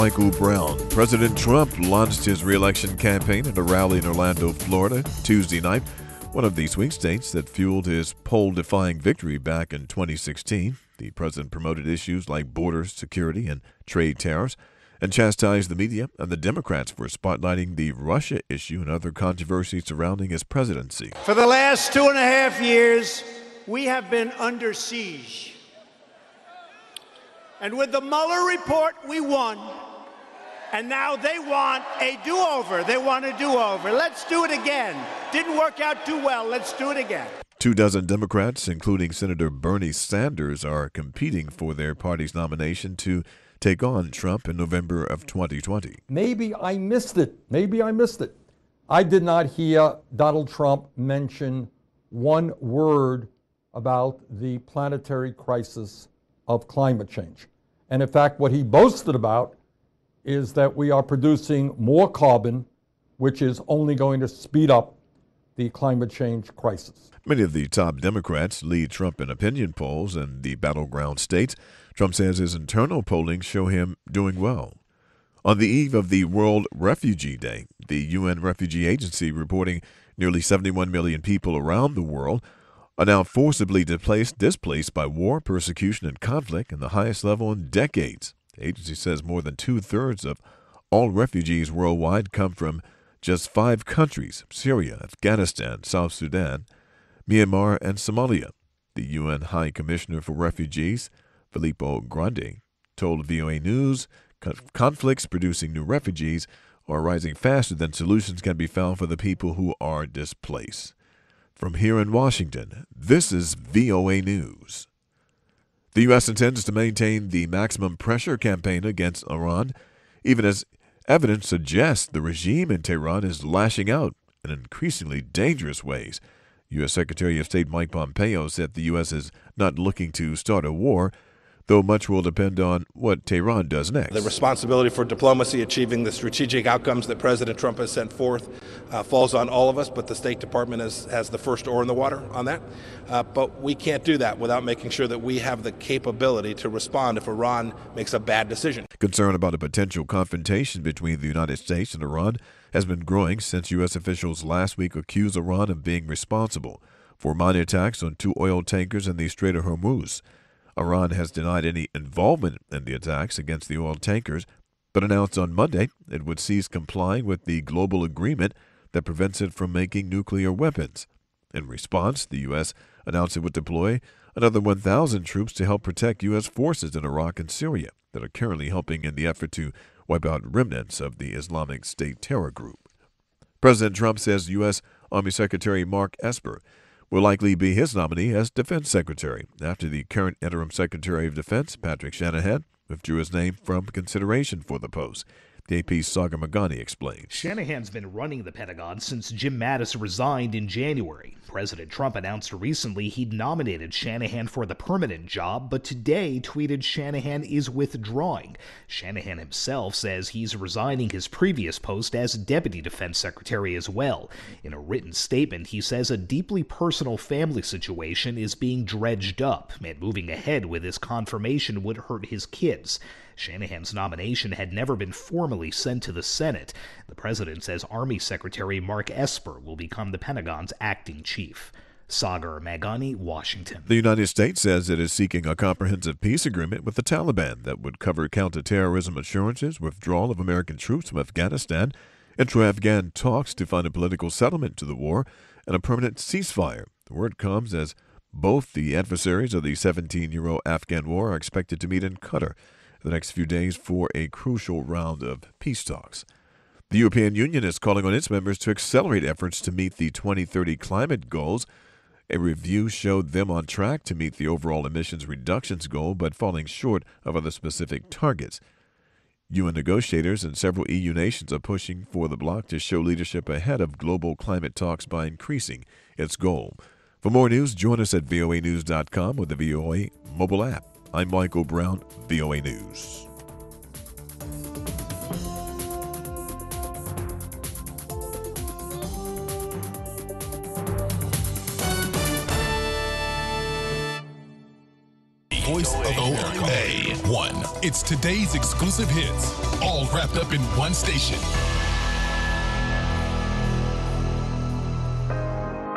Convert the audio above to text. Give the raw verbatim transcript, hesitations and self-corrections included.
Michael Brown. President Trump launched his re-election campaign at a rally in Orlando, Florida, Tuesday night, one of the swing states that fueled his poll-defying victory back in twenty sixteen. The president promoted issues like border security and trade tariffs and chastised the media and the Democrats for spotlighting the Russia issue and other controversies surrounding his presidency. For the last two and a half years, we have been under siege. And with the Mueller report, we won. And now they want a do-over. They want a do-over. Let's do it again. Didn't work out too well. Let's do it again. Two dozen Democrats, including Senator Bernie Sanders, are competing for their party's nomination to take on Trump in November of twenty twenty. Maybe I missed it. Maybe I missed it. I did not hear Donald Trump mention one word about the planetary crisis of climate change. And in fact, what he boasted about is that we are producing more carbon, which is only going to speed up the climate change crisis. Many of the top Democrats lead Trump in opinion polls in the battleground states. Trump says his internal polling show him doing well. On the eve of the World Refugee Day, the U N Refugee Agency reporting nearly seventy-one million people around the world are now forcibly displaced, displaced by war, persecution, and conflict in the highest level in decades. The agency says more than two-thirds of all refugees worldwide come from just five countries: Syria, Afghanistan, South Sudan, Myanmar, and Somalia. The U N High Commissioner for Refugees, Filippo Grandi, told V O A News conflicts producing new refugees are rising faster than solutions can be found for the people who are displaced. From here in Washington, this is V O A News. The U S intends to maintain the maximum pressure campaign against Iran, even as evidence suggests the regime in Tehran is lashing out in increasingly dangerous ways. U S Secretary of State Mike Pompeo said the U S is not looking to start a war, though much will depend on what Tehran does next. The responsibility for diplomacy, achieving the strategic outcomes that President Trump has sent forth, uh, falls on all of us, but the State Department has, has the first oar in the water on that. Uh, but we can't do that without making sure that we have the capability to respond if Iran makes a bad decision. Concern about a potential confrontation between the United States and Iran has been growing since U S officials last week accused Iran of being responsible for mine attacks on two oil tankers in the Strait of Hormuz. Iran has denied any involvement in the attacks against the oil tankers, but announced on Monday it would cease complying with the global agreement that prevents it from making nuclear weapons. In response, the U S announced it would deploy another one thousand troops to help protect U S forces in Iraq and Syria that are currently helping in the effort to wipe out remnants of the Islamic State terror group. President Trump says U S Army Secretary Mark Esper will likely be his nominee as Defense Secretary after the current Interim Secretary of Defense, Patrick Shanahan, withdrew his name from consideration for the post. The A P's Sagar Meghani explains. Shanahan's been running the Pentagon since Jim Mattis resigned in January. President Trump announced recently he'd nominated Shanahan for the permanent job, but today tweeted Shanahan is withdrawing. Shanahan himself says he's resigning his previous post as Deputy Defense Secretary as well. In a written statement, he says a deeply personal family situation is being dredged up, and moving ahead with his confirmation would hurt his kids. Shanahan's nomination had never been formally sent to the Senate. The president says Army Secretary Mark Esper will become the Pentagon's acting chief. Sagar Meghani, Washington. The United States says it is seeking a comprehensive peace agreement with the Taliban that would cover counterterrorism assurances, withdrawal of American troops from Afghanistan, intra-Afghan talks to find a political settlement to the war, and a permanent ceasefire. The word comes as both the adversaries of the seventeen-year Afghan war are expected to meet in Qatar the next few days for a crucial round of peace talks. The European Union is calling on its members to accelerate efforts to meet the twenty thirty climate goals. A review showed them on track to meet the overall emissions reductions goal, but falling short of other specific targets. U N negotiators and several E U nations are pushing for the bloc to show leadership ahead of global climate talks by increasing its goal. For more news, join us at V O A news dot com with the V O A mobile app. I'm Michael Brown, V O A News. voice of America. A one. It's today's exclusive hits, all wrapped up in one station.